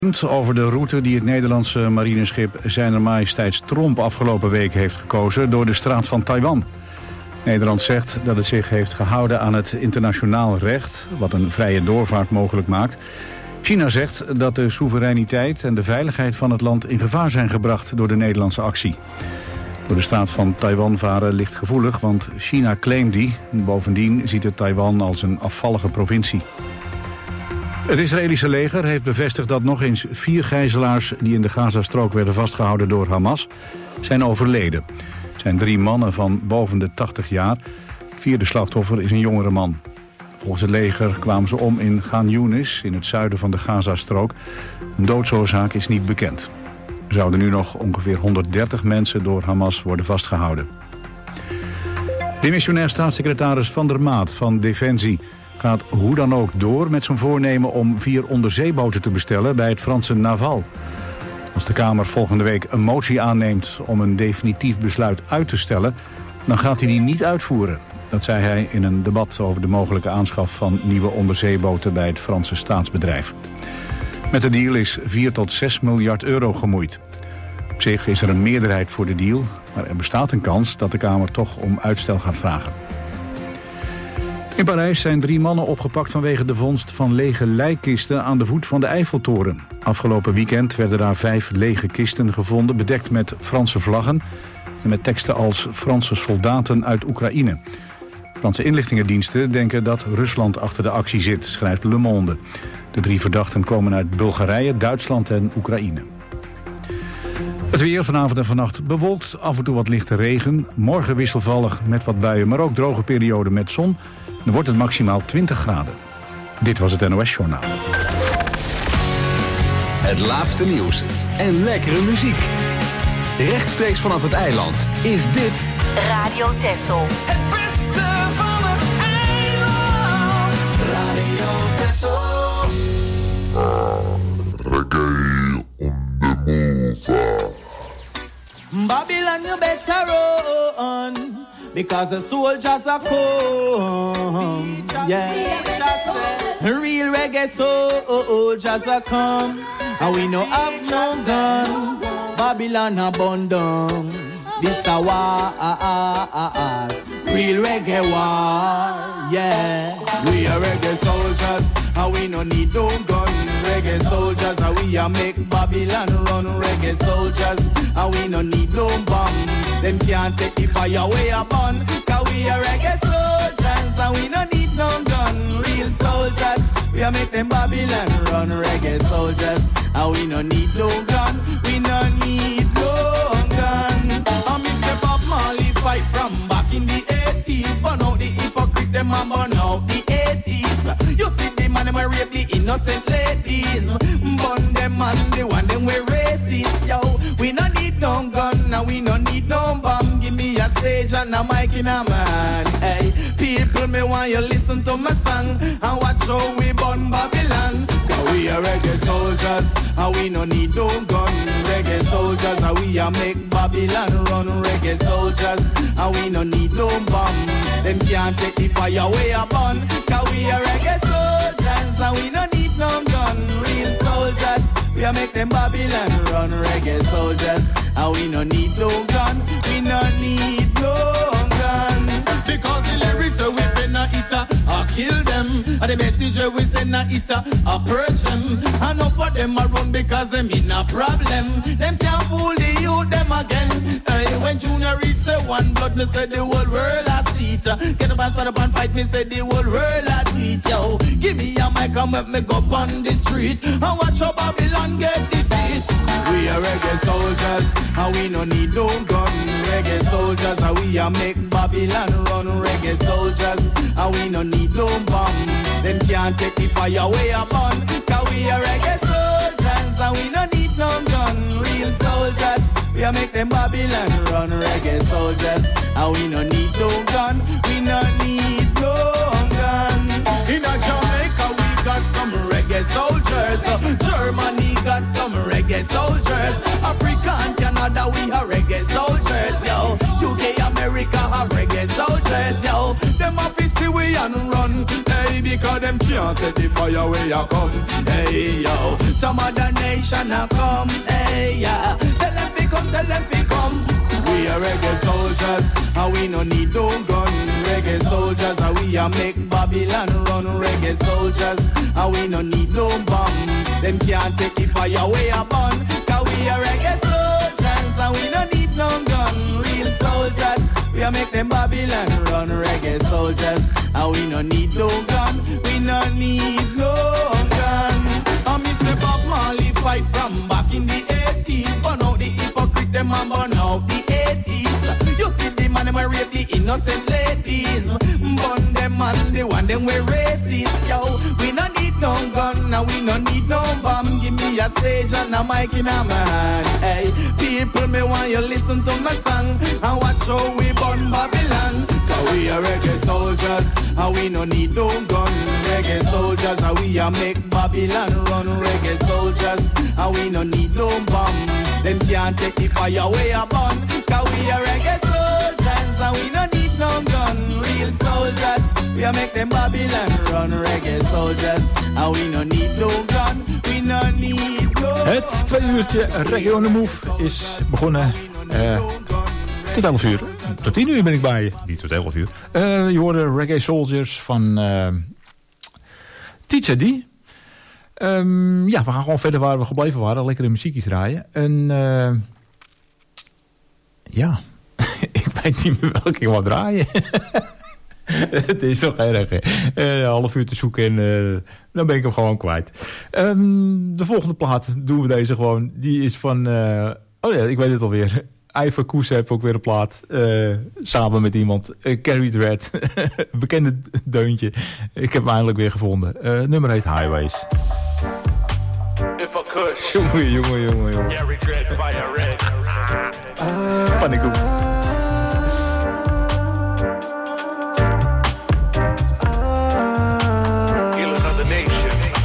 over de route die het Nederlandse marineschip Zijner Majesteits Tromp afgelopen week heeft gekozen door de straat van Taiwan. Nederland zegt dat het zich heeft gehouden aan het internationaal recht, wat een vrije doorvaart mogelijk maakt. China zegt dat de soevereiniteit en de veiligheid van het land in gevaar zijn gebracht door de Nederlandse actie. Door de straat van Taiwan varen ligt gevoelig, want China claimt die. Bovendien ziet het Taiwan als een afvallige provincie. Het Israëlische leger heeft bevestigd dat nog eens 4 gijzelaars die in de Gazastrook werden vastgehouden door Hamas zijn overleden. Het zijn 3 mannen van boven de 80 jaar. Het 4e slachtoffer is een jongere man. Volgens het leger kwamen ze om in Khan Yunis, in het zuiden van de Gazastrook. Een doodsoorzaak is niet bekend. Er zouden nu nog ongeveer 130 mensen door Hamas worden vastgehouden. Demissionair staatssecretaris Van der Maat van Defensie gaat hoe dan ook door met zijn voornemen om 4 onderzeeboten te bestellen bij het Franse Naval. Als de Kamer volgende week een motie aanneemt om een definitief besluit uit te stellen, dan gaat hij die niet uitvoeren. Dat zei hij in een debat over de mogelijke aanschaf van nieuwe onderzeeboten bij het Franse staatsbedrijf. Met de deal is 4 tot 6 miljard euro gemoeid. Op zich is er een meerderheid voor de deal, maar er bestaat een kans dat de Kamer toch om uitstel gaat vragen. In Parijs zijn 3 mannen opgepakt vanwege de vondst van lege lijkkisten aan de voet van de Eiffeltoren. Afgelopen weekend werden daar 5 lege kisten gevonden, bedekt met Franse vlaggen en met teksten als Franse soldaten uit Oekraïne. Franse inlichtingendiensten denken dat Rusland achter de actie zit, schrijft Le Monde. De 3 verdachten komen uit Bulgarije, Duitsland en Oekraïne. Het weer vanavond en vannacht bewolkt, af en toe wat lichte regen. Morgen wisselvallig met wat buien, maar ook droge perioden met zon. Dan wordt het maximaal 20 graden. Dit was het NOS Journaal. Het laatste nieuws en lekkere muziek. Rechtstreeks vanaf het eiland is dit Radio Texel. Het beste van het eiland. Radio Texel. Reggae on the move. Babylon, you better run, because the soldiers are come. Yeah, real reggae soldiers are come, and we no have no gun. Babylon abandon. This a war, real reggae war. Yeah, we are reggae soldiers, and we no need no gun. Reggae soldiers, and we a make Babylon run. Reggae soldiers, and we no need no bomb. Them can't take the fire away upon. Cause we are reggae soldiers, and we no need no gun. Real soldiers, we a make them Babylon run. Reggae soldiers, and we no need no gun. We no need no gun. And Mr. Bob Marley fight from back in the 80s. Burn out the hypocrite, them and burn out the 80s. You see the man, them a rape the innocent ladies. Burn them and the one them we racist, yo. We no need no gun, and we no need no bomb. Give me a stage and a mic in a man. Hey, people, me want you listen to my song and watch how we burn Babylon. Cause we are reggae soldiers, and we no need no gun. Reggae soldiers, and we a make Babylon run. Reggae soldiers, and we no need no bomb. Them can't take the fire away upon. Cause we are reggae soldiers, and we no need no gun. Real soldiers, we a make them Babylon run. Reggae soldiers, and we no need no gun. We no need no gun. Because the lyrics are whipping a hitter, I kill them. And the message we send a hitter, I purge them. And up for them I run because them in a problem. Them can't fool the youth them again. Hey, when Junior reach say one blood, me say the whole world I see it. Get up and start up and fight, me say the whole world I do it, yo. Give me a mic and make me go on the street and watch how Babylon get defeat. We are reggae soldiers, and we no need no gun. Reggae soldiers, and we a make Babylon run. Reggae soldiers, and we no need no bomb. Them can't take the fire away upon. Cause we are reggae soldiers, and we no need no gun. Real soldiers, we a make them Babylon run. Reggae soldiers, and we no need no gun. We no need no gun. In a Jamaica we got some reggae soldiers. Germany got some reggae soldiers. Africa and Canada we are reggae soldiers, yo. UK, America have reggae soldiers, yo. Them a see we and run, hey, because them can't take the fire where you come. Hey yo, some other nation a come. Hey yeah, tell them fi come, tell them fi come. We are reggae soldiers, and we no need no gun. Reggae soldiers, and we a make Babylon run. Reggae soldiers, and we no need no bomb. Them can't take the fire where you burn. Cause we are reggae soldiers, and we no need no gun. Real soldiers, we a make them Babylon run. Reggae soldiers, and we no need no gun. We no need no gun. And Mr. Bob Marley fight from back in the 80s. Burn out the hypocrite, them and burn out the 80s. You see the man, them a rape the innocent ladies. Burn them and the one, them we racist. Yo, we no need no gun, and we no need no bomb. Give me a stage and a mic in a man. Hey, people, me want you listen to my song and watch how we burn Babylon. Cause we are reggae soldiers, and we no need no gun. Reggae soldiers, and we a make Babylon run. Reggae soldiers, and we no need no bomb. Them can't take the fire away upon. Cause we are reggae soldiers, and we no need no gun. Real soldiers, we a make them Babylon run. Reggae soldiers, and we no need no gun. We no need no. Het 2 uurtje Reggae on the Move is begonnen. Tot 11 uur. Tot 10 uur ben ik bij je. Niet tot 11 uur. Je hoorde Reggae Soldiers van Teacher D. Ja, we gaan gewoon verder waar we gebleven waren. Lekkere muziekjes draaien. En ja, ik weet niet meer welke ik wil draaien. Het is toch erg, hè? Een half uur te zoeken en dan ben ik hem gewoon kwijt. De volgende plaat doen we deze gewoon. Die is van... oh ja, ik weet het alweer. Ivan Koes heeft ook weer een plaat. Samen met iemand. Carrie Dread. Bekende deuntje. Ik heb hem eindelijk weer gevonden. Nummer heet Highways. If I could. Jongen. Carrie Dread, Fire Red. Pannenkoek. Healing of the nation.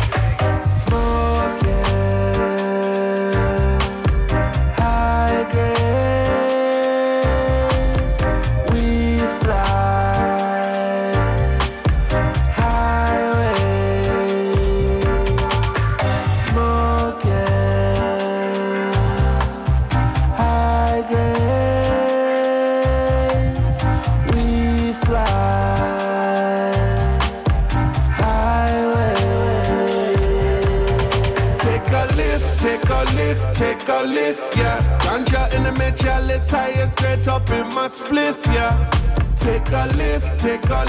Take a lift, yeah. Ganja in the chalice, higher straight up in my spliff, yeah. Take a lift,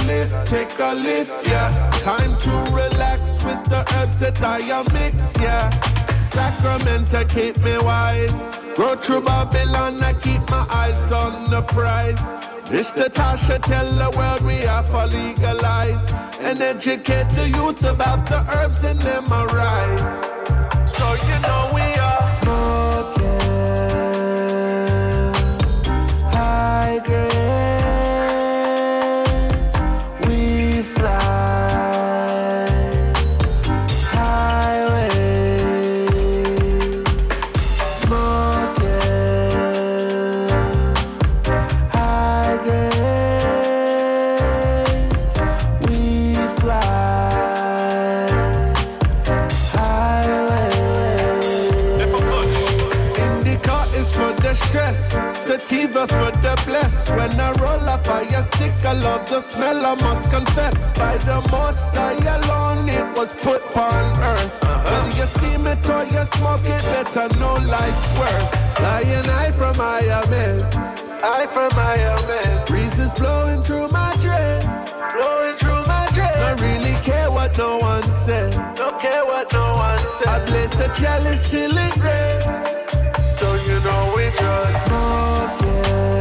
yeah. Time to relax with the herbs that I mix, yeah. Sacramento keep me wise. Go through Babylon, I keep my eyes on the prize. Mr. Tasha tell the world we have to legalize and educate the youth about the herbs and them arise. So you know we are smoking high grades. We fly highways. Smoking high grades. We fly highways. Indica is for the stress, sativa for the bless. When I roll a fire stick, I love the smell, I must confess. By the most I alone, it was put on earth. Whether you steam it or you smoke it, better know life's worth. Flying high from higher meds, high from higher meds. Breezes blowing through my dreads, blowing through my dreads. Don't really care what no one says, don't care what no one says. I blaze the chalice till it rains. So you know we just smoking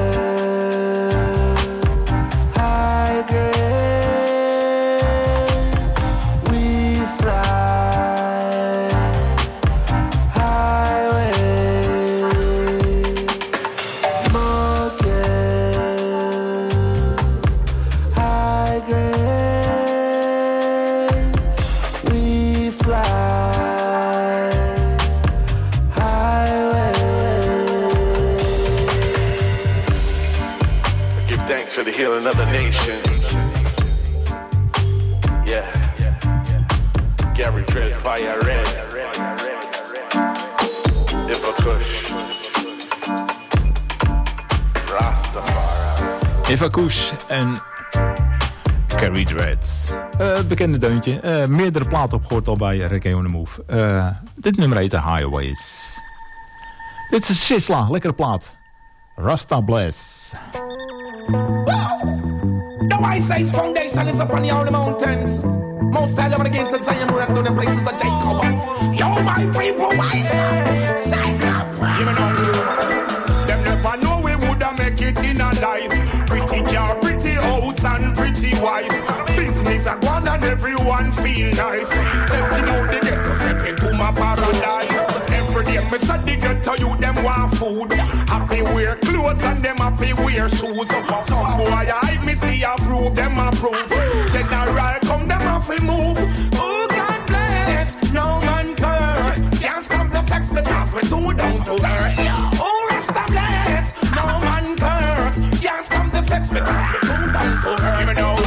high grades. We fly highways. Smoking high grades. We fly Give thanks for the healing of the nation. Yeah. Dread fire red. If a kush. Rastafari. Eva Koes en Carrie Dread. Bekende deuntje. Meerdere platen opgehoord al bij Reggae on the Move. Dit nummer heet Highways. Dit is Sisla, lekkere plaat. Rasta Bless. The white size foundation is upon the holy mountains. Most style of the gates of Zion and do the places of Jacob. Yo, my people, white up, sign up. Them never know we woulda make it in a life. Pretty car, pretty house and pretty wife. Business a gone and everyone feel nice. Stepping out the ghetto, step into my paradise. Every day me say the ghetto you them want food. Happy wear clothes and them happy wear shoes. Some boy I me see approve, them approve. General come them happy move. Oh God bless, no man curse. Can't stop the flex because we too down to earth. Oh Rasta bless, no man curse. Can't stop the flex because we too down to earth. Even though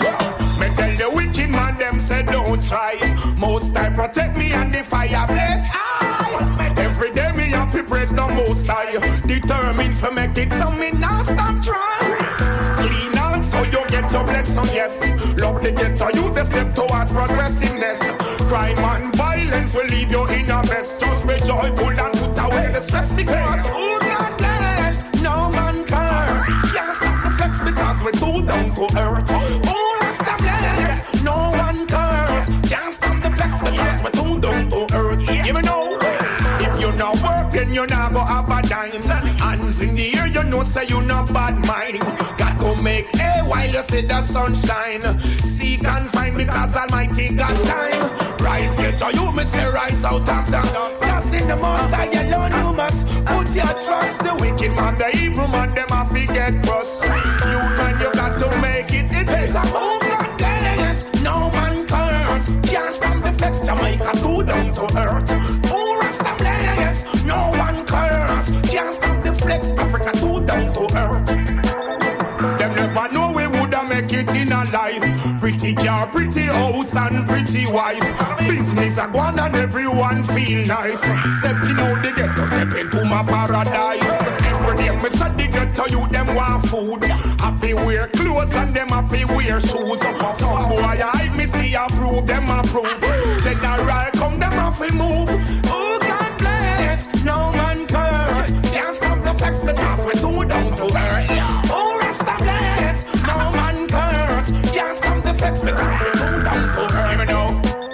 me tell the wicked man them say don't try. Most I protect me and the fire bless. Every day me have to praise the most high. Determined to make it so me not stop trying. Clean out so you get your blessing, yes. Love the ghetto, you the step towards progressiveness. Crime and violence will leave you in a mess. Just be joyful and put away the stress because oh God bless, no man curse. Can't stop the flex because we're too down to earth. Oh Rasta bless, no one curse. Can't stop the flex because we're too down to earth. Even though if you not work, then you not go have a dime. Hands in the air, you know say you not bad mind. Got to make hay while you see the sunshine. Seek and find because Almighty got time. Rise, get to you, me say rise out of the just in the most I alone you must put your trust. The wicked man, the evil man, them have to get cross. You man, you got to make it. It is a move that dance. No man curse. Can't stop the flex, Jamaica too down to earth. Oh, Rasta bless, no one curse. Can't stop the flex, Africa too down to earth. Them never know we woulda make it in a life. Pretty car, pretty house and pretty wife. Business a gone and everyone feel nice. Stepping out the ghetto, step into my paradise. Every day me say the ghetto you them want food. Happy wear clothes and them happy wear shoes. Some boy I me see approve, them approve. General come them happy move. Oh God bless, no man curse. Can't stop the flex because we too down to earth. Oh Rasta bless, no man curse. Can't stop the flex because we too down to earth. Even though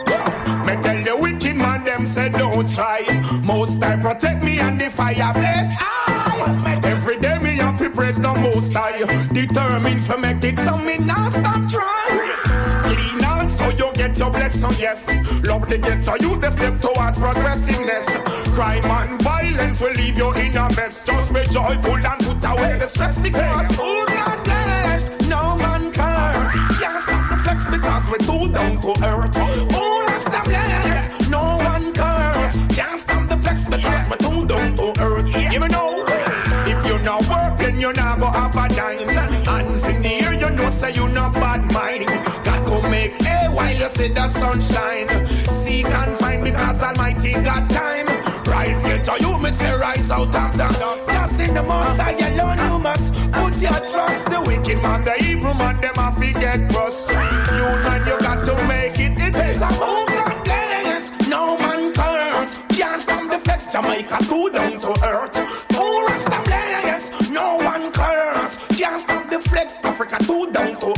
me tell the wicked man them say don't try. Most I protect me and the fire bless. Every day me have to praise the most high. Determined to make it so me not stop trying. Clean out so you get your blessing, yes. Love the ghetto, you the step towards progressiveness. Crime and violence will leave you in a mess. Just be joyful and put away the stress because oh God bless, no man curse. Can't stop the flex because we're too down to earth. Oh Rasta bless, no one curse. Can't stop the flex because we're too down to earth. Even though if you not work, then you not go have a dime. Hands in the air, you know say you not bad mind. Got to make hay while you see the sunshine. Seek and find because Almighty got time. Rise, get to you, me say rise out of the just in the most I alone you must put your trust. The wicked man, the evil man, them have to get cross. You man, you got to make it. It is a move that dance. No man curse. Can't stop the flex, Jamaica too down to earth. Oh Rasta bless, no one curse. Can't stop the flex, Africa too down to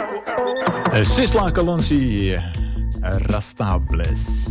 earth. Sisla Kalonji, Rasta Bless.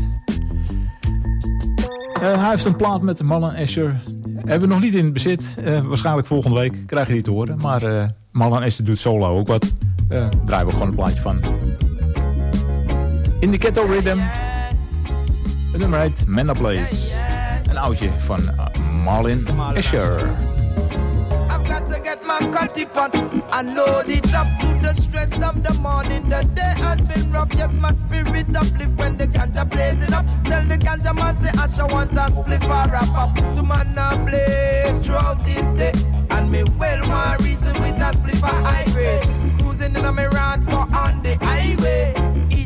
Hij heeft een plaat met Marlon Asher. Hebben we nog niet in het bezit. Waarschijnlijk volgende week krijg je die te horen. Maar Marlon Asher doet solo ook wat. Draaien we gewoon een plaatje van. In the Ghetto Rhythm. Het nummer heet Manda Place. Een oudje van Marlon Asher. Got to get my cutty pot and load it up to the stress of the morning. The day has been rough, yes, my spirit uplift when the ganja blaze it up. Tell the ganja man say Asha want a split for wrap up. To man a blaze throughout this day. And me well my reason with that split for high grade. Cruising in a me rod for on the highway. Easy cause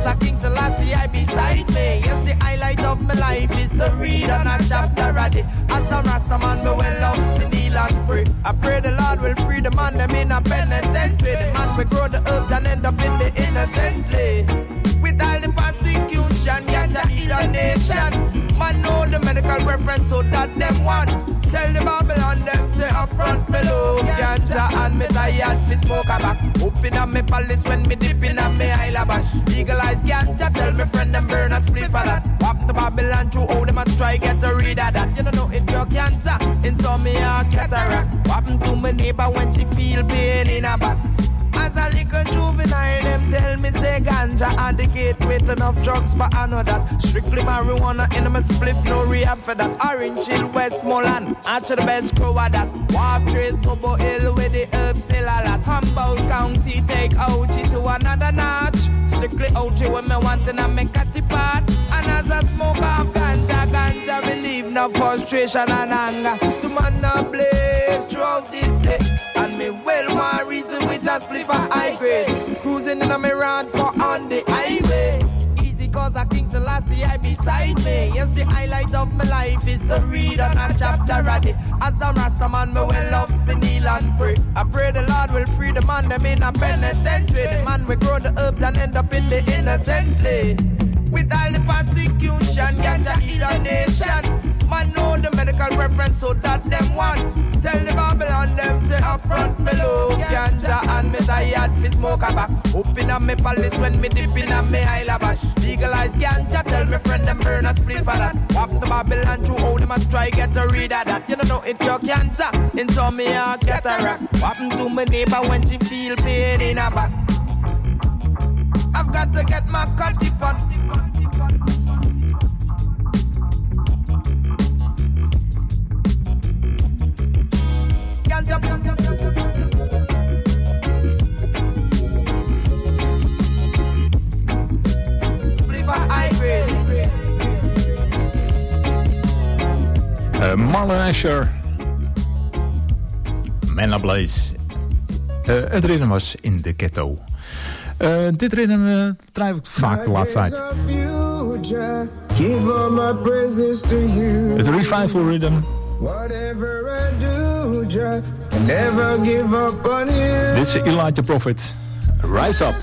a King Selassie I beside me. Yes, the highlight of my life is to read on a chapter of it. As a Rasta man, me well love to kneel and pray. I pray the Lord will free the man, them in a penitentiary. The man will grow the herbs and end up in the innocently. With all the persecution, ganja eat a nation. Man know the medical reference so that them want. Tell the Babylon them say up front below. Ganja and me tired fi smoke a back. Open up me palace when me dipping up me Highland. Legalize ganja, tell me friend them burn a split for that. Wap the Babylon through all them a try get a read of that. You don't know it your cancer, insomnia, cataract. What happen to my neighbor when she feel pain in her back? As a little juvenile, them tell me say ganja and the gateway to enough drugs, but I know that strictly marijuana in my split, no rehab for that. Orange Hill, Westmoreland, actually the best crow of that. Wharf Trace, Bobo Hill with the herbs, still a lot. Humboldt County take Ouchie to another notch. Strictly Ouchie when me want and I make a tip part. And as I smoke off ganja, believe no frustration and anger. To man a blaze throughout this day. And me well one reason with a split for high grade. Cruising in a me rod for on the highway. Easy cause a King Selassie I beside me. Yes, the highlight of my life is to read on a chapter of it. As a Rasta man, me well love to kneel and pray. I pray the Lord will free the man, them in a penitentiary. The man will grow the herbs and end up in the innocently. With all the persecution, ganja eat a nation. Man know the medical reference so that them want. Tell the Babylon them say up front below. Ganja and me tired fi smoke a back. Open up me palace when me dipping up me Highland. Legalize ganja, tell me friend them burn a split for that. Wap the Babylon through all them a try get a read of that. You don't know it your cancer, insomnia, cataract. What happen to my neighbor when she feel pain in her back? I've got to get my cutty pot. Marlon Asher, Man Ablaze. Het ritme was in de ghetto. Dit ritme draai ik vaak de laatste tijd. Het revival rhythm. Dit is Elijah Prophet. Rise Up.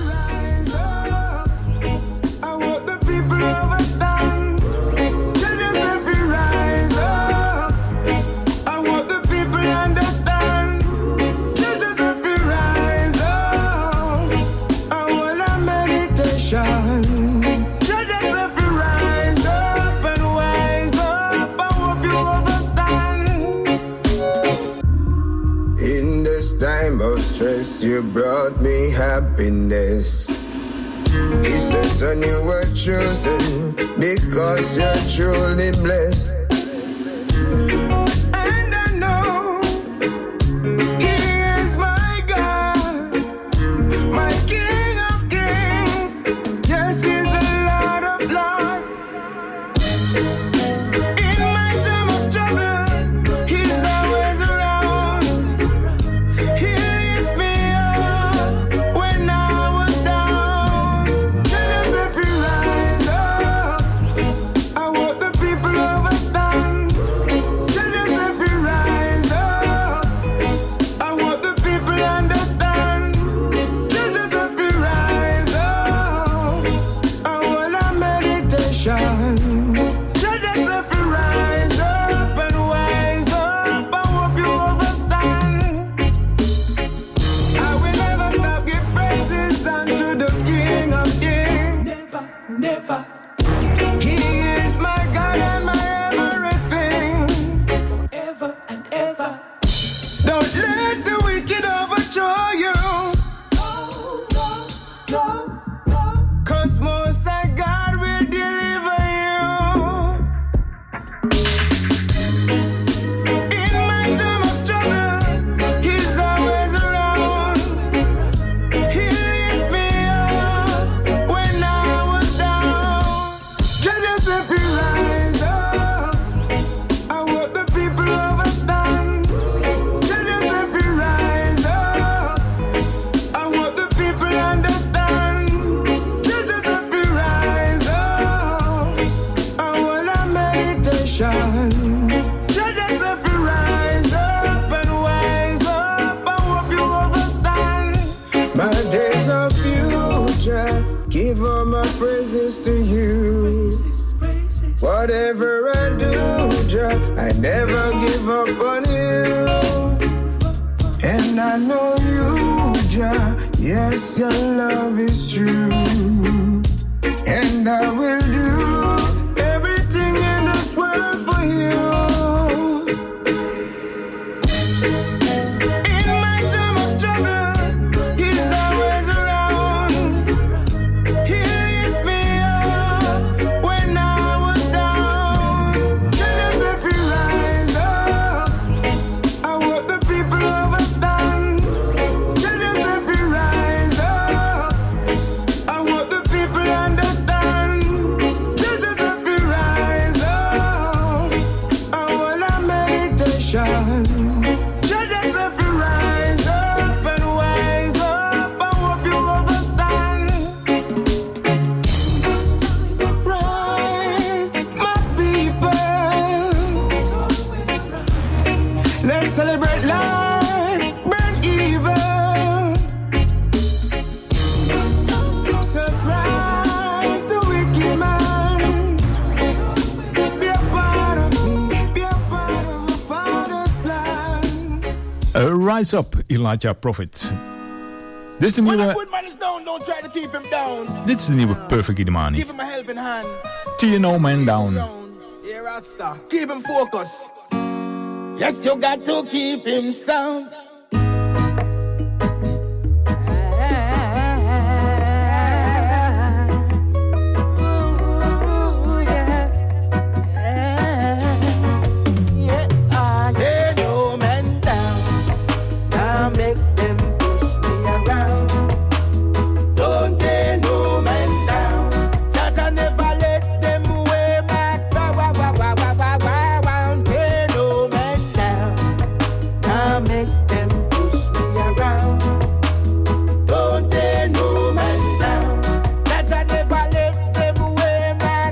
You brought me happiness. He says, son, you were chosen because you're truly blessed. And I know He is my God, my King of Kings. Yes, He's a Lord of Lords. In my time of trouble, He's always around. Rise up, I want the people of us. Judges if you rise up and wise up, I hope you understand. My days of future, give all my praises to you. Whatever I do, Jah, I never give up on you. And I know you, Jah, yes, your love is true. And I will do everything in this world for you. In my time of trouble, He's always around. He lifts me up when I was down. Jealous if He rise up, I want the people overstand. Jealous if He rise up, I want the people understand. Jealous if He rise up, I want a meditation. Jealous if He rise up and wise up, I hope you understand. Rise, my people. Let's celebrate life, burn evil. Surprise the wicked man. Be a part of me, be a part of the Father's plan. Rise Up, Elijah Prophet. Dit is de When a nieuwe, good man is down, don't try to keep him down. dit is de nieuwe Perfect Idemani. Give him a helping hand. TNO Man Down. Yeah, Rasta. Keep him focused. Yes, you got to keep him sound. Tear no man down. Now make them push me around. Don't tear no man down. Jah never let them way back. Tear no man down. Now make them push me around. Don't tear no man down. Jah never let them way back.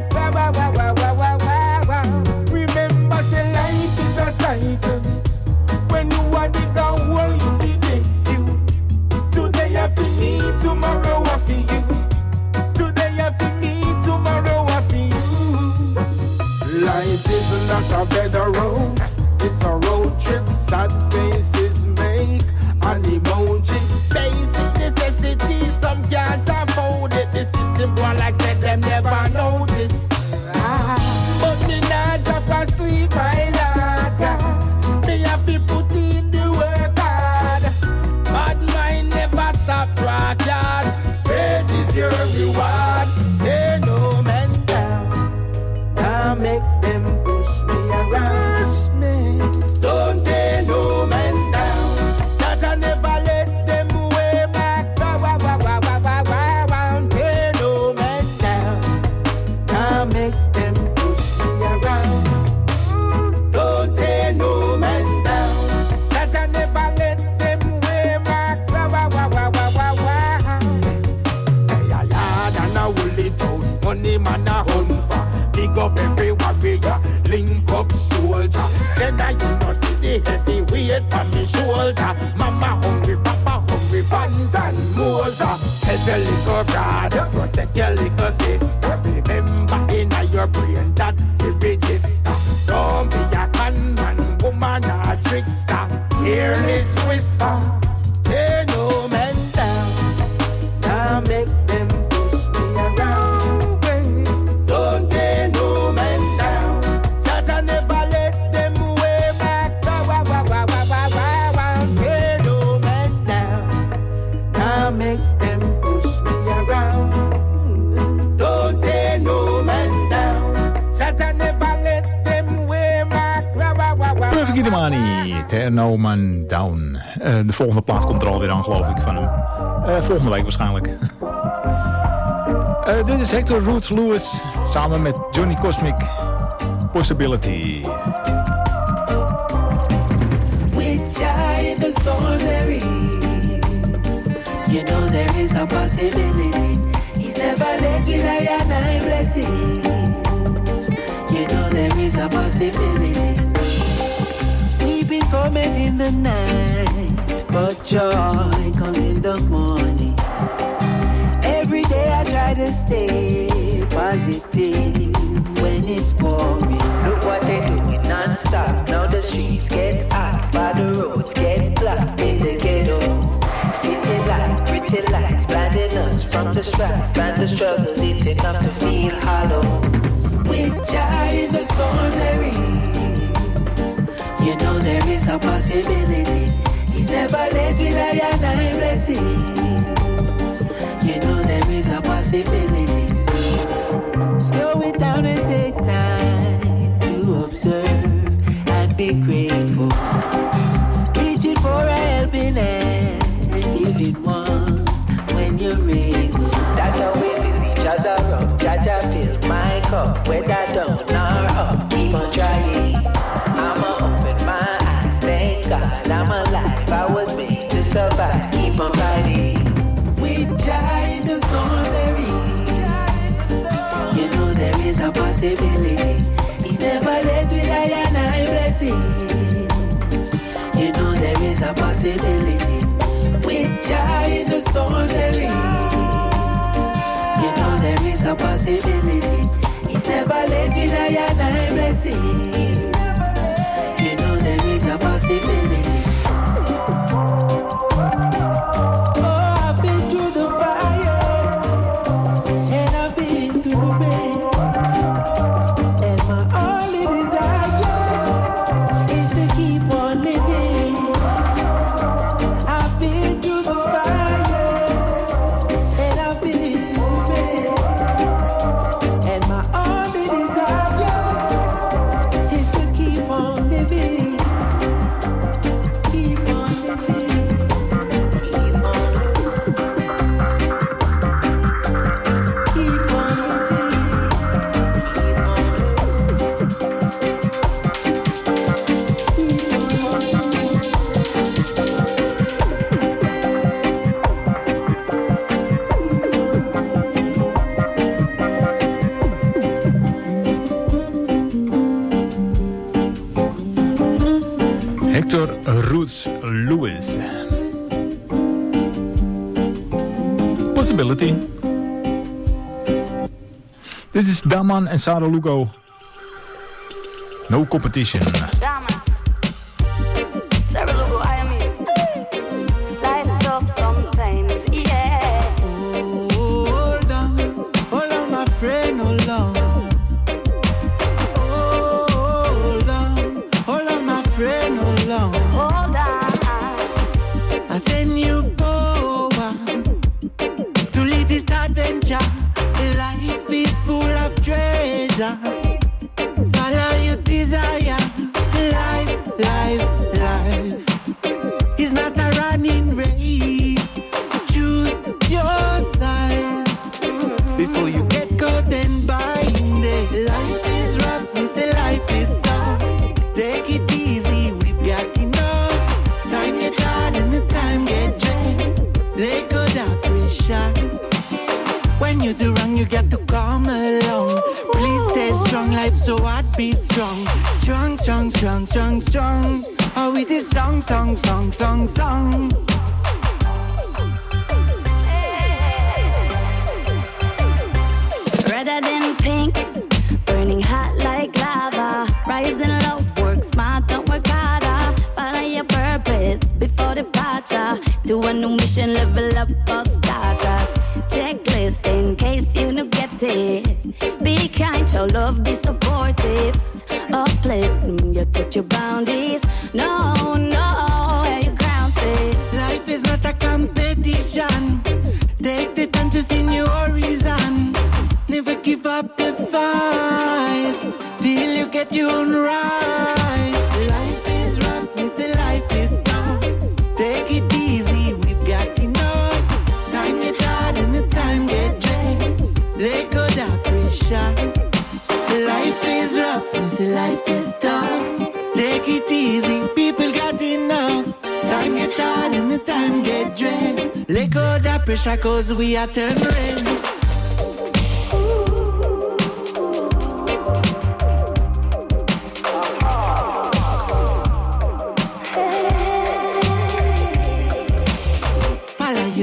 Remember, say life is a cycle. When you are the goal, you be you. Today I feel me, tomorrow I feel you. Today I feel me, tomorrow I feel you. Life is not a bed of roses. It's a road trip, sad faces make an emoji. Basic necessities, some can't afford it. The system go like said them never notice. But me not drop asleep, my lad. Me have to put in the work hard. Bad mind never stop track yard. Great is your reward. Tear no man down. Now make them push me around. Don't tear no man down. Jah never let them way back. Tear no man down. Now make them push me around. Don't tear no man down. Jah never let them way back. Hey, I had and I will it out. Money man a hunt for. Big up every warrior. Link up soldier. Then I you know see the heavy weight on me shoulder. Mama hungry, papa hungry, Bantan Moja. Tell your little brother, protect your little sister. Remember in your brain that you register. Don't be a con man, woman or trickster. Hear this whisper. Tear no man down. Now make them push me around. Don't tear no man down. Jah never let them way back. Tear no man down. Now make them push me around. Don't tear no man down. Jah never let them way back. Perfect Idemani, Tear No Man Down. De volgende plaat komt er alweer aan, geloof ik, van hem. Volgende week waarschijnlijk. Dit is Hector Roots Lewis samen met Johnny Cosmic. Possibility. With Jah in the storm there is, you know there is a possibility. He's never let you lie and I blessings. You know there is a possibility. We've been tormented in the night, but joy comes in the morning. Every day I try to stay positive when it's pouring. Look what they doing non-stop. Now the streets get hot, but the roads get blocked in the ghetto. City light, pretty lights blinding us from the strife and the struggles. It's enough to feel hollow. With joy in the storm there is, you know there is a possibility. He's never late with I and I blessings. You know there is a possibility. Slow it down and take time to observe and be grateful. Reach it for a helping hand and give it one when you're able. That's how we fill each other up. Jaja fill my cup, whether down or up. Keep on trying. I'ma open my eyes, thank God I'm alive. I was made to survive. Keep on fighting. With joy in the storm there is, you know there is a possibility. He's never late with I and I blessings. You know there is a possibility. With joy in the storm there is, you know there is a possibility. He's never late with I and I blessings. You know there is a possibility. Lewis. Possibility. Dit is Daman en Sarah Lugo. No competition. Daman. Sarah Lugo, I am here. Life tough sometimes, yeah. Hold on, my friend, hold on. Hold on, my friend, hold on. I send you over to live this adventure. Life is full of treasure. Follow your desire. Life is not a running race. Choose your side before you get caught and blinded. Life is rough, we say life is tough. Take it easy, we've got enough. Time get hard and the time get drained. Let go that pressure. When you do wrong, you got to come along. Please stay strong, life so hard, be strong. Strong. Oh, it is song. Redder than pink, burning hot like lava. Rising love, work smart, don't work harder. Follow your purpose before departure. To a new mission, level up for starters. Checklist in case you don't get it. Be kind, show love, be supportive. Uplift, you touch your boundaries. No, you ground it. Life is not a competition. Take the time to see your horizon. Never give up the fight till you get your own right. Life is rough, we say life is tough. Take it easy, we've got enough. Time get hard and the time get drained. Let go that pressure. Life is rough, we say life is tough. Take it easy, people got enough. Time get hard and the time get drained. Let go that pressure, cause we are turn rain.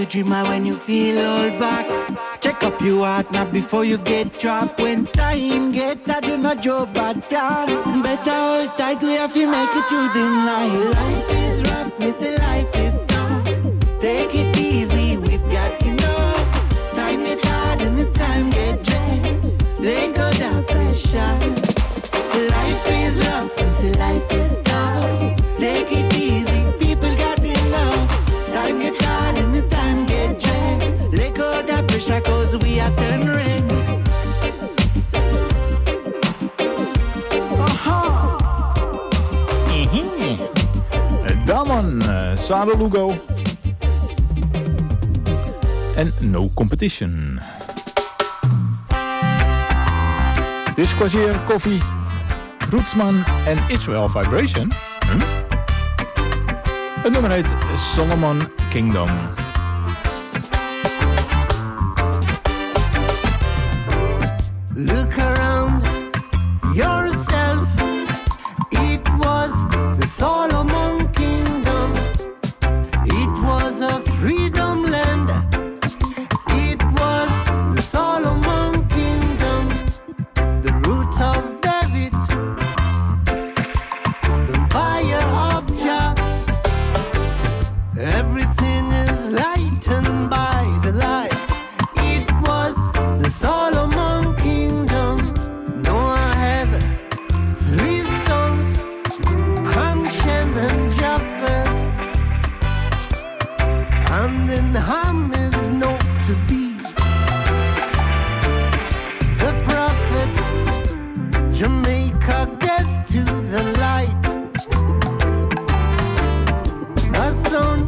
you dreamer when you feel old back. Check up your heart now before you get trapped. When time get that you not your bad time. Better hold tight, we have to make it through the night. Life is rough, me say life is tough. Take it easy, we've got enough. Time get hard and the time get drained. Let go that pressure. Life is rough, me say life is tough. Take it easy, people got enough. Time get hard and the time get drained. Let go that pressure cause we are turn red. Daman, Sara Lugo. En No Competition. Dit is Quasier, Koffie, Rootsman en Israel Vibration. Het nummer heet Solomon Kingdom. Look around yourself. It was the Solomon Kingdom. It was a freedom land. It was the Solomon Kingdom. The root of David. The empire of Jah. Everything is lightened by the light. It was the Solomon Kingdom. Noah had 3 sons, Ham, Shem, and Japheth. And then Ham is known to be the prophet. Jamaica gave to the light. A son,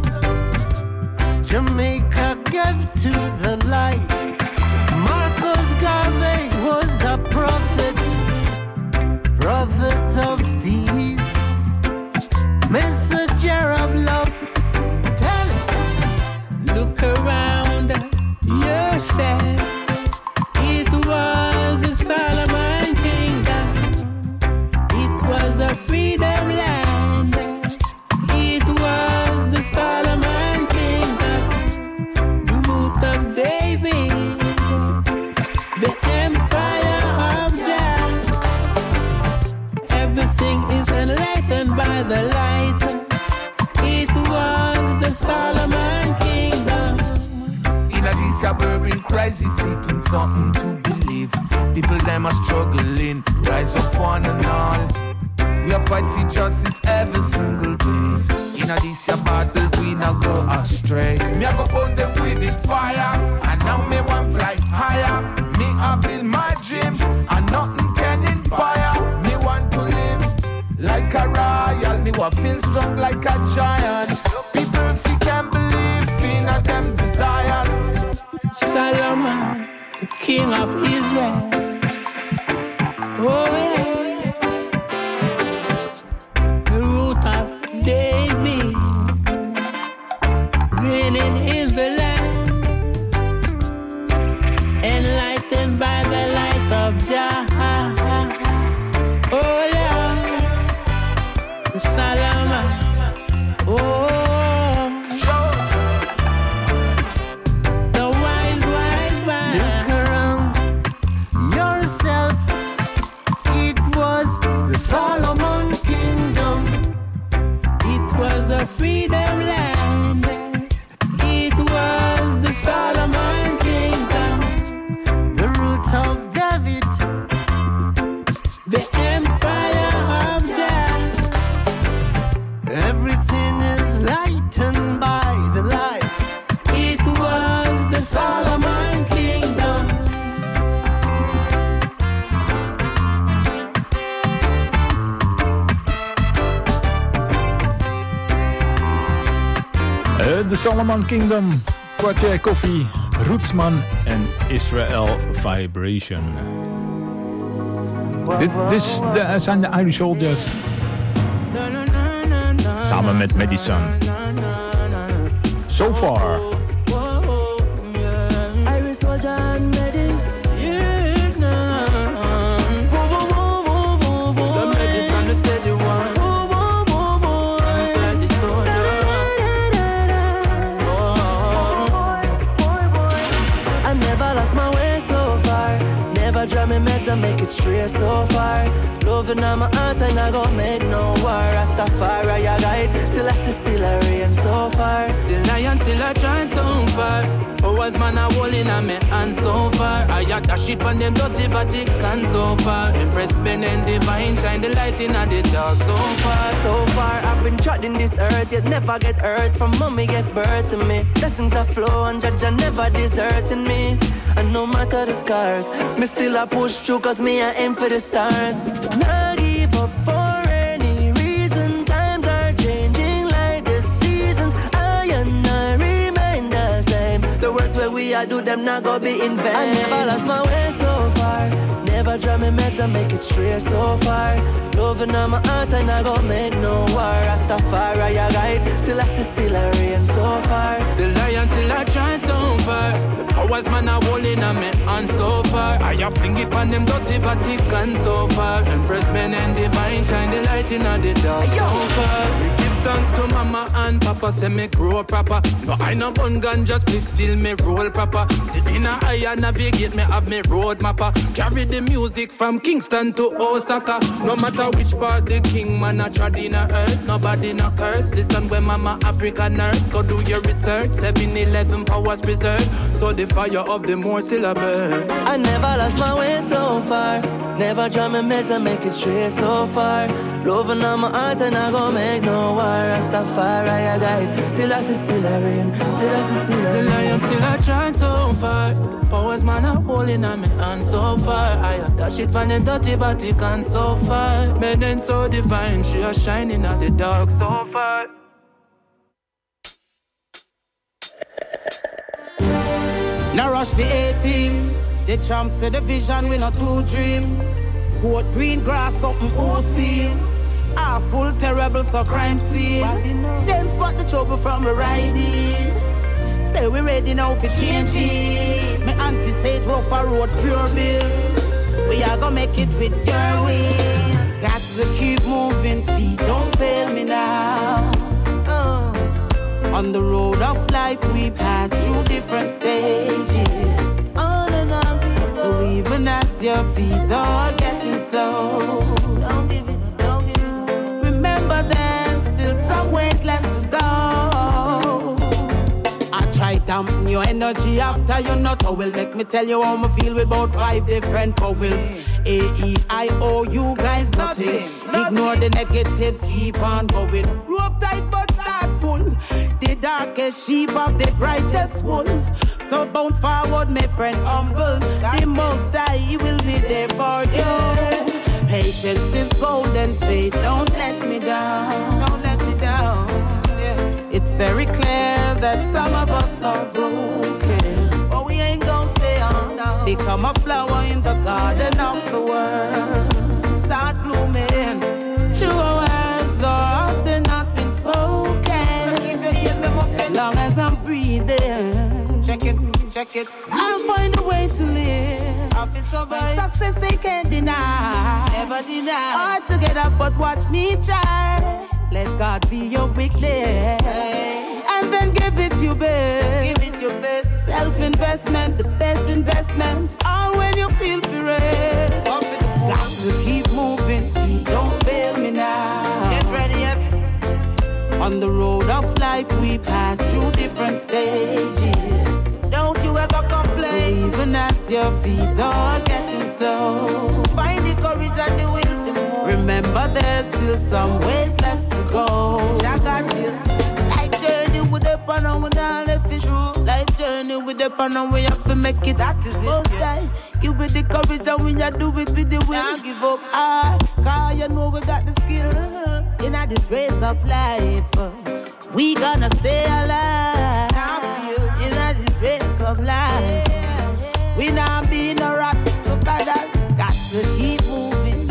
Jamaica gave to the light. Marcus Garvey was a prophet, prophet of peace, messenger of love. Tell it. Look around yourself. It was the Solomon Kingdom. It was the freedom land. It was the Solomon Kingdom. The root of David. The empire of Jah. Everything is enlightened by the light. It was the Solomon Kingdom. In a this suburban crisis, seeking something to believe. People them are struggling, rise up one and all. We are fight for justice every single day. In a this battle, we not go astray. Me I go burn them with the fire, and now me want fly higher. Me I build my dreams, and nothing can inspire. Me want to live like a royal. Me want feel strong like a giant. People if you can believe in them desires. Solomon, the king of Israel. Oh yeah. The root of David, reigning in the land, enlightened by the light of Jah. Oh Lord, Solomon. Oh, the wise man. Look around yourself. It was the Solomon Kingdom. It was the freedom land. It was the Solomon Kingdom. The root of David. The empire of Jah. Everything is lightened by the light. It was the Solomon Kingdom. De Solomon Kingdom, Quartier Koffie, Rootsman en Israel Vibration. Dit zijn de Irish Soldiers. Samen met Madison. So far. Irish soldier and Medi. The medicine is steady one. Inside the soldier. it straight so far. Loving on my heart and I gon' make no war. Rastafari, I guide, still I still a rain so far. The lion still a trying so far. Powers man a holding on me hand so far. I got that shit on them dirty Vatican so far. Impress men and divine, shine the light in the dark so far. So far I've been trotting this earth, yet never get hurt. From mommy get birth to me. Blessings that flow and judge and never deserting me. And no matter the scars, me still a push through cause me a aim for the stars. Nah give up for any reason. Times are changing like the seasons. I and I remain the same. The words where we are do them not go be in vain. I never lost my way so far. Never try me meds and make it straight so far. Loving on my heart and I gon' make no war. Rastafari, I guide, still I still a rain so far. The lion still a trying so far. The powers man a holding on me hand so far. I a fling it on them dirty Vatican so far. Empress men and divine, shine the light in the dark so far. We give thanks to mama and papa, say me grow proper. No I no bun gun, just please still me roll proper. The inner eye navigate me have me road mapper. Carry the music from Kingston to Osaka. No matter which part the king man a trod in a earth, nobody no curse. Listen when mama Africa nurse, go do your research. 7-11 powers preserved, so the fire of the more still a burn. I never lost my way so far. Never try my meds and make it straight so far. Loving on my heart and I gon' make no war. Rastafari, I guide, still I still a rain. Still I still a rain. The lion still a trying so far. Powers man a holding on me hand so far. I am that shit from them dirty Vatican so far. Men and so divine, she a shining at the dark so far. Now rush the 18. The champs say the vision we not too dream. Goat green grass something OC. Ah, full terrible so crime scene. Them spot the trouble from the riding. Say we ready now for changing. Me auntie say it rough a road pure bills. We are gonna make it with your will. Got to keep moving, feet don't fail me now. On the road of life we pass through different stages. On and on we go. So even as your feet are getting slow, don't give it up, don't give it up. Remember there's still some ways left to go. I try dampen your energy after you're not well. Let me tell you how I feel with about 5 different vowels. A-E-I-O, you guys nothing. Ignore the negatives, keep on going. Rope tight but start pull. The darkest sheep of the brightest wool. So bounce forward, my friend, humble. The most I will be there for you. Patience is golden, faith, don't let me down. Don't let me down. Yeah. It's very clear that some of us are broken, but we ain't gonna stay on now. Become a flower in the garden of the world. Start blooming. True words are often not been spoken. So keep your ears them open. Long as I'm breathing. Check it, check it. I'll find a way to live. Success they can't deny. Never deny. Hard to get up, but watch me try. Let God be your witness. And then give it your best. Give it your best. Self-investment, the best investment. All when you feel for rest. Got to keep moving. Don't fail me now. Get ready, yes. On the road of life we pass through different stages. Don't you ever complain. So even as your feet are getting slow, find the courage and the will to move. Remember there's still some ways left to go. I got you. Life journey with the pan and we not left it true. Life journey with the pan and we have to make it. That is it. Most time, give it the courage and we just do it with the will. Can't give up. Cause you know we got the skill. In this race of life, we gonna stay alive. In this race of life, we not be no rat. Look at that. Got to keep moving.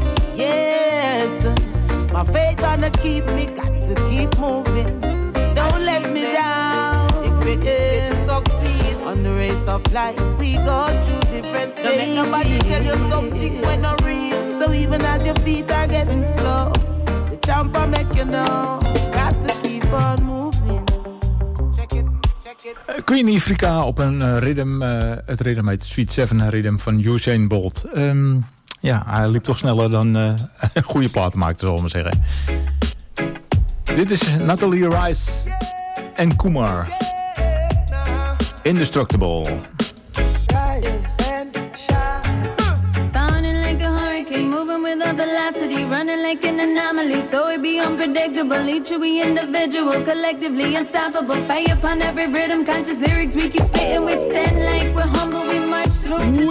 Yes, my faith gonna keep me. Got to keep moving. Don't let me down. If succeed on the race of life, we go through different stages. Don't make nobody tell you something when not real. So even as your feet are getting slow, the champa make you know. Got to keep on moving. Check it, check it. Queen Ifrika op een rhythm. Het rhythm heet Sweet Seven rhythm van Usain Bolt. Ja, hij liep toch sneller dan goede platen maakte, zullen we maar zeggen. Dit is Natalie Rice en Kumar. Indestructible. Velocity, running like an anomaly, so it be unpredictable. Each we individual, collectively unstoppable. Fire upon every rhythm, conscious lyrics we keep spitting. We stand like we're humble, we march through the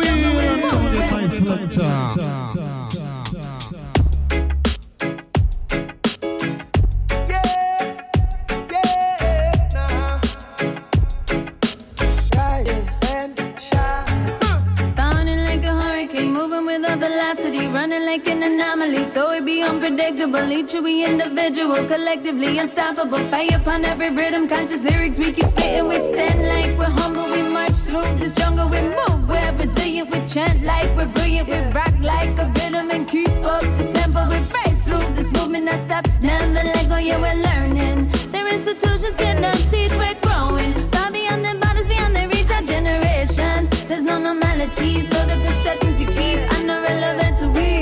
velocity, running like an anomaly, so it be unpredictable. Each we individual, collectively unstoppable. Fire upon every rhythm, conscious lyrics we keep spitting. We stand like we're humble, we march through this jungle. We move, we're resilient, we chant like we're brilliant. We rock like a rhythm and keep up the tempo. We race through this movement, not stop, never let go. Yeah, we're learning. Their institutions get no teeth, we're growing. Far beyond their borders, beyond their reach, our generations. There's no normality, so the perceptions you keep are not relevant to we.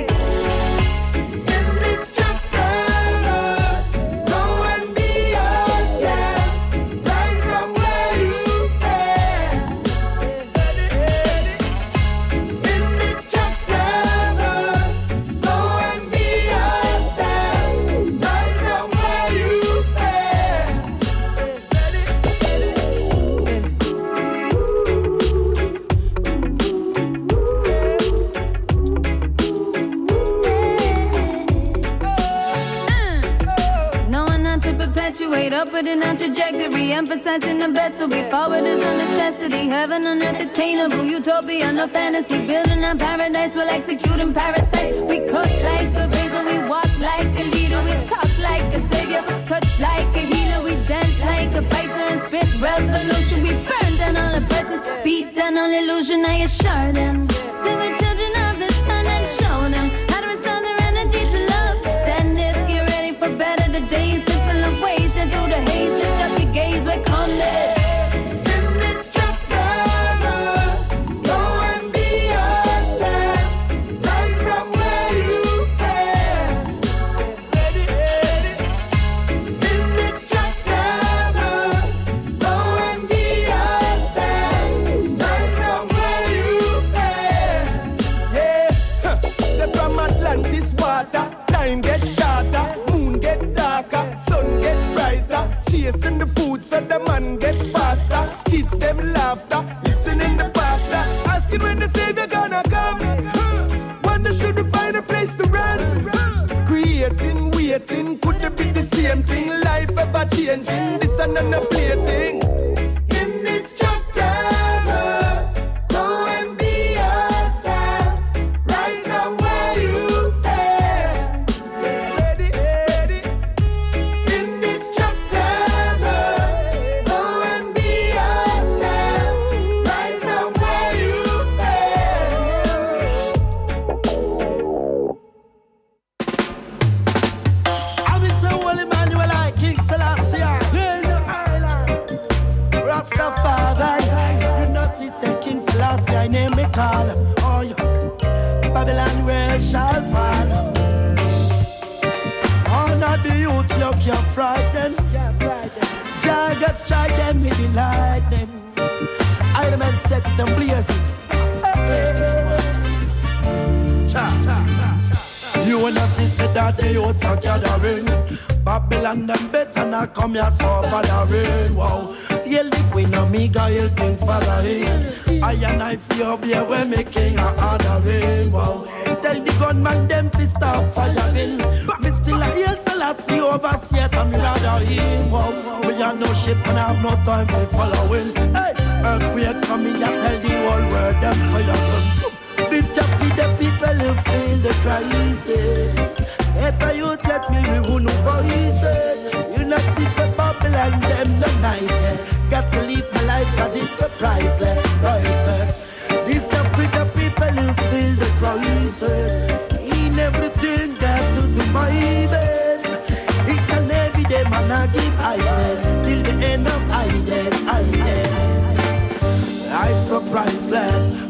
Putting on trajectory, emphasizing the best to be forward is a necessity. Heaven on earth attainable, utopia, no fantasy. Building a paradise while executing parasites. We cut like a razor, we walk like a leader. We talk like a savior, touch like a healer. We dance like a fighter and spit revolution. We burn down all oppressors, beat down all illusion. I assure them, say we're children of the sun and show them how to restore their energy to love. Stand if you're ready for better today. Simple equation through the haze, lift up your gaze, we're coming. Chasing the food so the man get faster. Kids them laughter, listening the pastor. Asking when the savior gonna come. Wonder should we find a place to run. Creating, waiting, could it be the same thing? Life ever changing, this and another plaything. Babylon world shall fall. All of the youth you can't frighten. Jah just strike them with the lightning. Iron Man set it and blaze it. You wanna see that the youths are gathering. Babylon them better not come here so bothering. Wow. Hail the Queen Omega, hail King Pharaoh. I and I feel be where me king are honoring. Wow. Tell the gunman them to stop firing. But me still a hail Selassie over Satan rather him. Wow. We are no ships and have no time for following. Hey, earthquakes for me, I tell the whole world them so young. This up for the people who feel the crisis. Better youth let me who no voices. You not see some Babylon them the nicest. Got to live my life cause it's a priceless. This up for the people who feel the crisis. In everything got to do my best. Each and every day man I give ISIS. Till the end of IDS. Life's so priceless.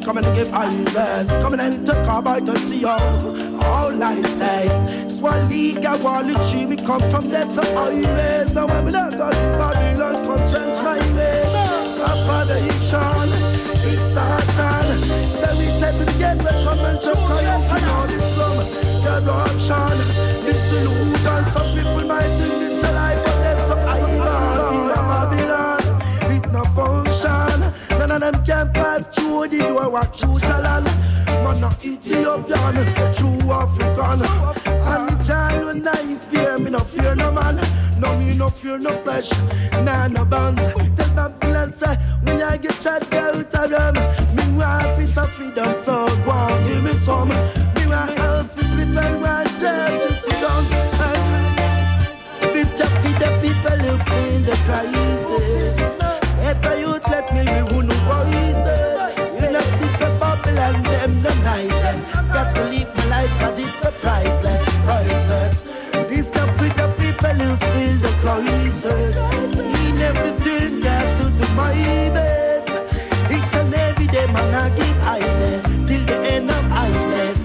come and give eyes. Come and take a bite and see all life stays. Swally, Gawali, Chi, me come from there, so always. Now I'm not gonna Babylon, come change my ways. Papa the Ishan, it's Tarshan. So we said to the gate, come and jump, come and all this slum. Get option, this illusion. Some people might think this a lie, but there's some island in Babylon. It no function. None of them can pass through the door, walk through Jalan. Man not Ethiopian, true African. And the child when I fear, me no fear no man. No me no fear no flesh, nah no bones. Tell my plan say, when I get shot out of them, me want a piece of freedom, so go on, give me some. Me want a house for sleep and want chair to sit down. This is for the people who feel the crisis. Better youth let me be who no voices. You know see some bubble and them the nicest. Got to live my life cause it's a priceless, priceless. This is for the people who feel the crisis. In everything got to do my best. Each and every day man I give eyes till the end of eyes.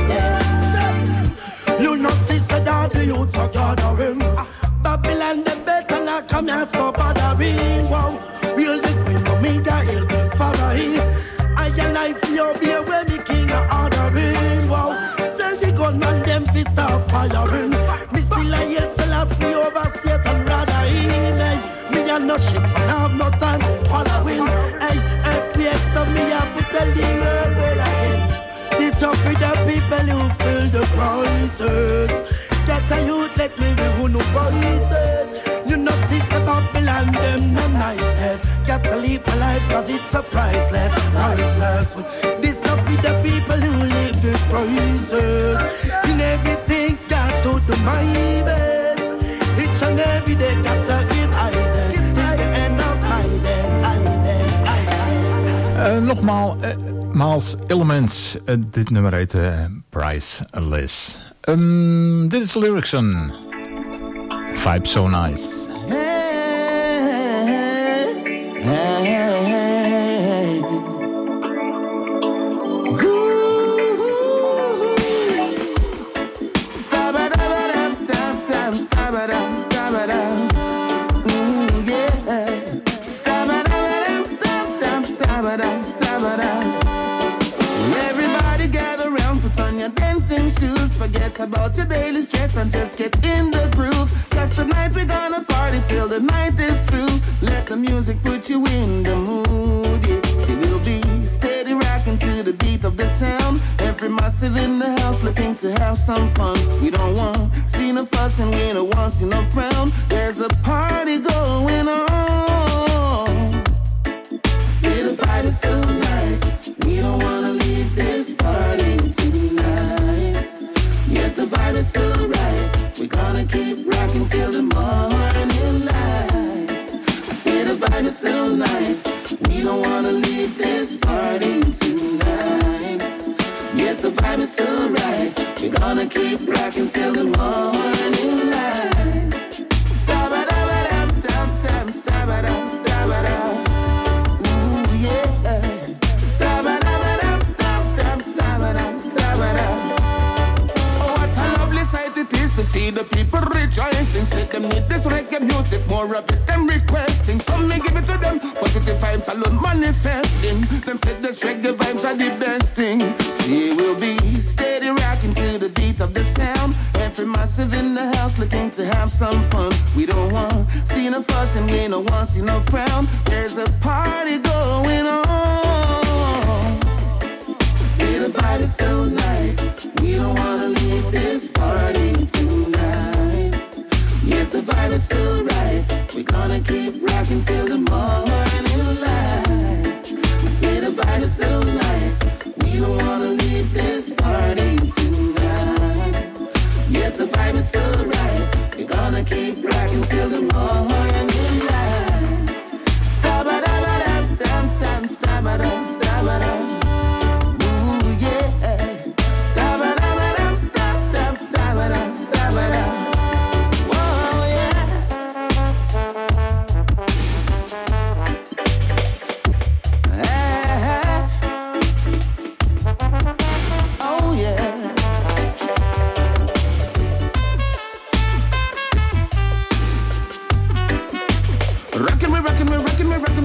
You know see so that the youths are gathering. Babylon the better not come here so bothering. Wow. We'll be queen of me, he'll be following. I and I feel be when the king are ordering. Wow, tell the gunman them fi start firing. Me still a yell Selassie over Satan rather amen. Me and no ships and have no time following. Hey, earthquakes of me have to tell the world well again. This up with the people who feel the crisis. Get a youth, let me be who no voices. You know this about Babylon, them the nicest. Got to live a life cause it's a priceless, priceless. This up with the people who live this crisis. In everything got to do my best. Each and every day got to give eyes. Till the end of my days, Nogmaals Elements. Dit nummer heet Priceless. Dit is Lyricson. Vibe So Nice. Forget about your daily stress and just get in the groove. Cause tonight we're gonna party till the night is through. Let the music put you in the mood, yeah. So we'll be steady rocking to the beat of the sound. Every massive in the house looking to have some fun. We don't want see no fuss and we don't want see no frown. There's a party going on. See the vibe is so nice. We don't wanna leave this party tonight. Yes, the vibe is so right. We're gonna keep rocking till the morning light. I say the vibe is so nice. We don't wanna leave this party tonight. Yes, the vibe is so right. We're gonna keep rocking till the morning light. Stab-a-dab-a-dab-dab-dab, stab-a-dab, stab-a-dab. Ooh, yeah. Stab-a-dab-a-dab, stab-dab, stab-a-dab, stab-a-dab. It is to see the people rejoicing. Say them need this reggae music, more of it them requesting. Some may give it to them, positive vibes alone manifesting. Them said this reggae vibes are the best thing. See, we'll be steady rocking to the beat of the sound. Every massive in the house looking to have some fun. We don't want see no fuss and we don't want see no frown. There's a party going on. See, the vibe is so nice. We don't wanna leave this party tonight. Yes, the vibe is so right. We're gonna keep rocking till the morning light. See, the vibe is so nice. We don't wanna leave this party tonight. Yes, the vibe is so right. We're gonna keep rocking till the morning light. Stab-a-dab-a-dab-dab-dab, stab-a-dab, stab-a-dab.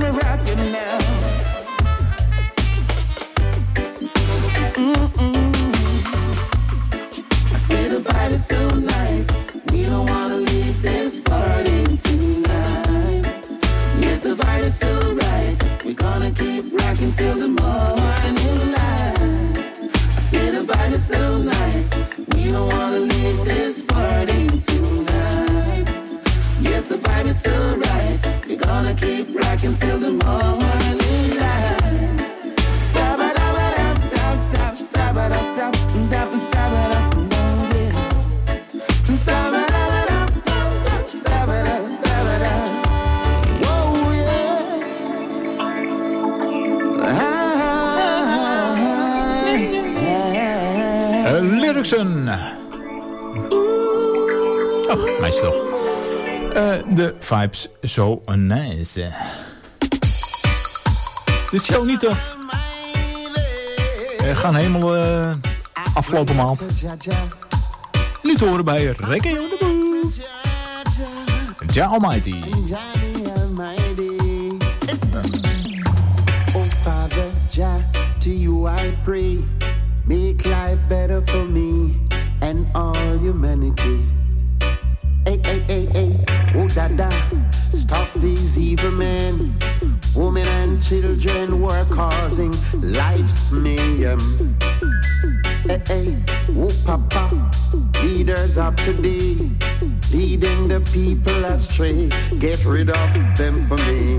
rocking now. I say the vibe is so nice. We don't wanna leave this party tonight. Yes, the vibe is so right. We're gonna keep rocking till the morning light. I say the vibe is so nice. We don't wanna leave this party tonight. Yes, the vibe is so right. We're gonna keep rocking till the morning light. Stab it up, tap, tap, stab it up, stop, tap, stab it up, yeah. Stab it up, stop, tap, stab it up, stab it up. Whoa, yeah. Lyricsen. Och, meisje toch. De vibes so nice. Dit show niet toch? Gaan helemaal afgelopen maand. Nu te horen bij Reggae on the Boom. Jah Almighty. Oh Father Jah, to you I pray. Make life better for me and all humanity. Hey, hey, hey, hey, oh dada, stop these evil men. Women and children who are causing life's mayhem. Hey, hey, oh papa, leaders of today, leading the people astray. Get rid of them for me.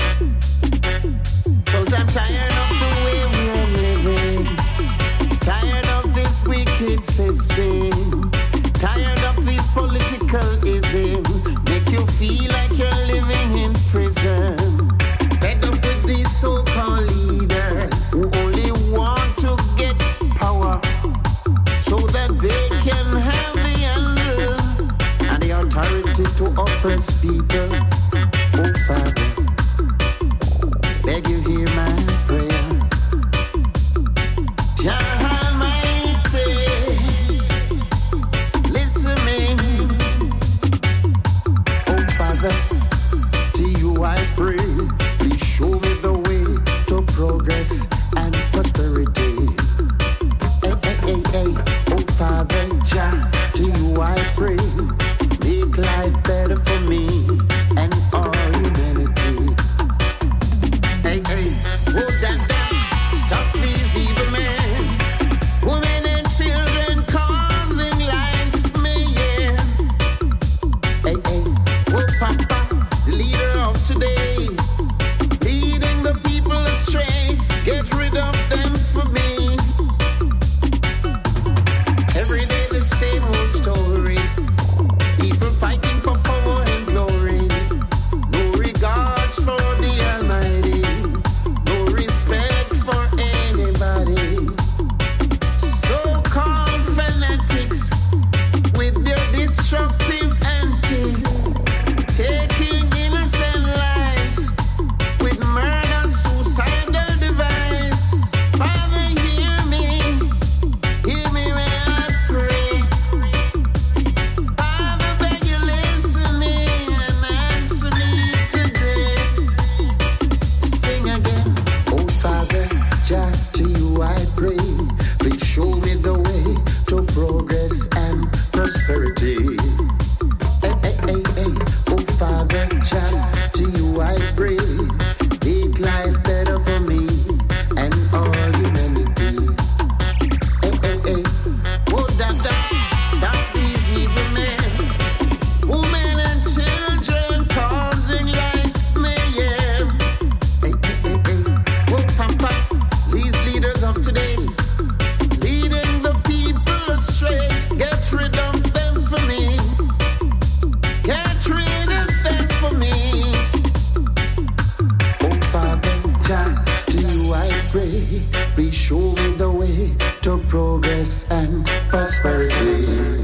'Cause I'm tired of the way we're living. Tired of this wicked system. Tired of these political isms. Make you feel like you're living in prison. Fed up with these so-called leaders who only want to get power so that they can have the handle and the authority to oppress people. Oh Father, beg you hear my prayer. Jah Almighty, listen me. Oh Father, to you I pray. Please show me the way to progress and prosperity. Hey, hey, hey, hey. Oh Father Jah, to you I pray. Make life better for me and all humanity. Hey, hey, oh dada, stop these evil men, women and children causing life's mayhem. Hey, hey, oh papa, the leader of today, leading the people astray. Get rid of them for me. Every day the same old story. People fighting for power and glory. No regards for the Almighty. No respect for anybody. So-called fanatics with their destructive antics. Taking innocent lives with murder, suicidal device. Father, hear me when I pray. Father, beg you listen me and answer me today. Sing again. Oh Father, Jah, to you I pray. Please show me the way to progress and prosperity. Hey, hey, hey, hey. Oh Father, Jah, to you I pray. Make life better for me and all humanity. Hey, hey, hey. Oh dada, stop these evil men, women and children causing life's mayhem. Hey, hey, hey, hey. Oh papa, these leaders of today, leading the people astray. Get rid of them for me. Get rid of them for me. Oh Father Jah, to you I pray. Please show me the way to progress and prosperity.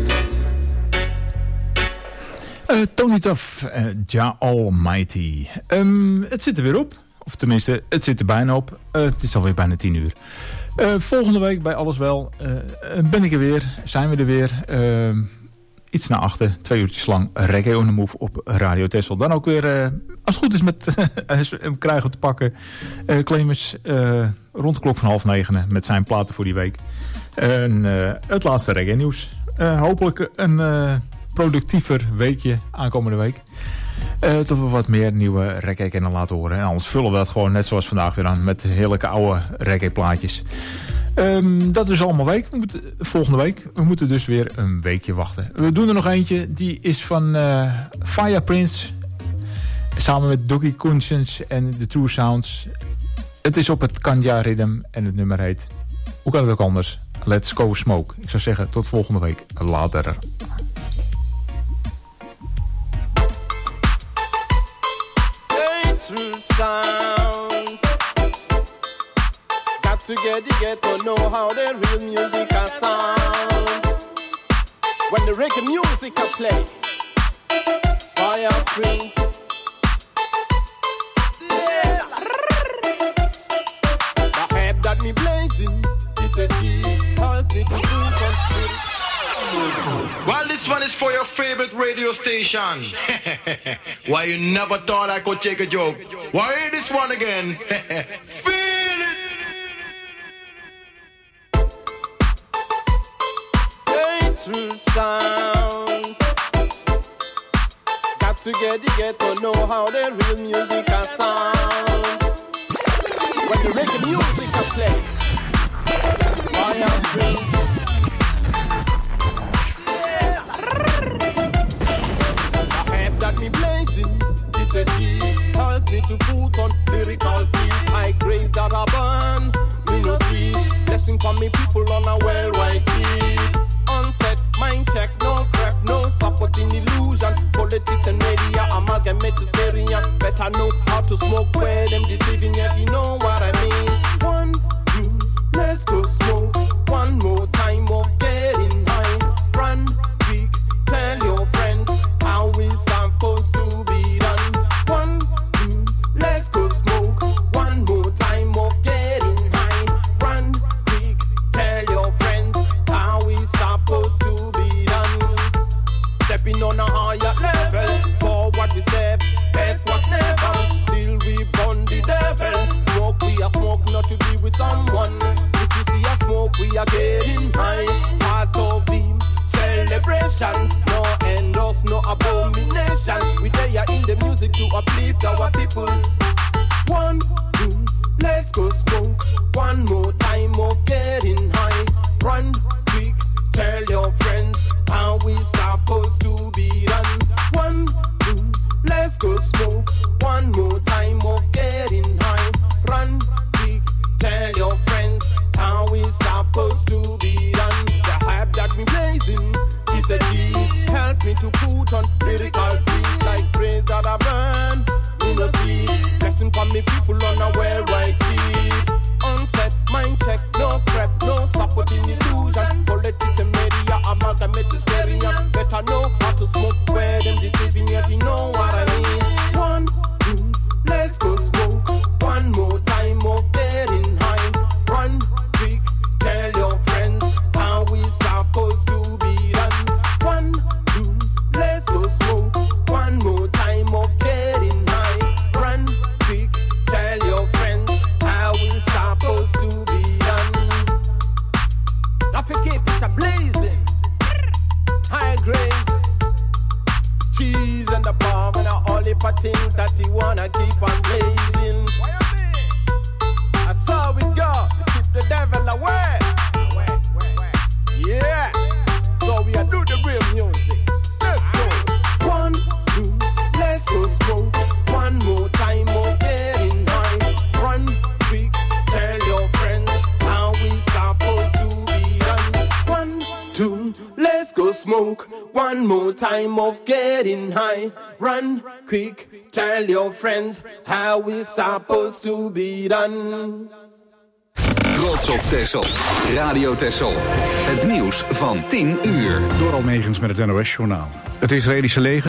Tony Tuff, Jah Almighty. Het zit er weer op. Of tenminste, het zit er bijna op. Het is alweer bijna 10 uur. Volgende week bij Alles Wel ben ik er weer. Zijn we er weer. iets na 8, 2 uurtjes lang Reggae on the Move op Radio Texel. Dan ook weer, als het goed is, krijgen we te pakken Clemens rond de klok van 8:30 met zijn platen voor die week. En het laatste reggae nieuws. Hopelijk een productiever weekje aankomende week. Dat we wat meer nieuwe reggae kunnen laten horen. En anders vullen we dat gewoon net zoals vandaag weer aan met heerlijke oude reggae plaatjes. Dat is allemaal volgende week. We moeten dus weer een weekje wachten. We doen er nog eentje. Die is van Fire Prince. Samen met Dougie Conscience en The True Sounds. Het is op het Kanja Rhythm. En het nummer heet, hoe kan het ook anders? Let's Go Smoke. Ik zou zeggen tot volgende week. Later. True sound. Got to get to know how the real music can sound. When the reggae music can play, Fire Prince. Yeah. The hype that me blazing, it's a key, help me to do something. Well, this one is for your favorite radio station. Why you never thought I could take a joke? Why hear this one again? Feel it! Hey, true sounds. Got to get to know how the real music can sound. When the reggae music can play, Fire Prince. That me blazing, it's a key. Help me to put on lyrical keys. I grace that I burn, me no see. Blessing for me people on a worldwide key. Unset, mind check, no crap, no supporting illusion. Politics and media, amalgamate to stereo. Better know how to smoke where them deceiving, yet you know what I mean. 1, 2, let's go smoke. One more time of getting high. Run, quick, tell your friends how we supposed to be done. 1, 2, let's go smoke. One more time of getting high. Run, quick, tell your friends how we supposed to be done. Stepping on a higher level, forward we step, backward never. Still we burn the devil. Smoke we are smoke, not to be with someone. If you see us smoke, we are getting high. Part of the celebration, no endorse, no abomination. We there in the music to uplift our people. 1, 2, let's go smoke. One more time of getting high. Run, quick, tell your friends how we supposed to be done. 1, 2, let's go smoke. One more time of getting high. Run, quick, tell your friends how we supposed to be done. The hype that we blazing, it's a key. Help me to put on lyrical keys like praise that I burn. We no see blessing for me people on a worldwide key. Unset, mind check, no prep, no supporting illusion. Politics and media, amalgamate to stereo. Better know how to smoke where them deceiving, yet you know what I mean. 1, 2, let's go smoke. One more time of getting high. Run, quick, tell your friends how we supposed to be done. 1, 2, let's go smoke. One more time of getting high. Run, quick, tell your friends how we supposed to be done. Now to keep it a blazing, high grades, cheese and the palm and all the things that you wanna keep on blazing. That's how we go, keep the devil away. Yeah, so we are do the real music. Let's go. 1, 2, let's go smoke. One more time of getting high. Run, quick, tell your friends how we supposed to be done. 1, 2, let's go smoke. One more time of getting high. Run, quick, tell your friends how we supposed to be done. Trots op Texel. Radio Texel. Het nieuws van 10 uur. Door Almegens met het NOS-journaal. Het Israëlische leger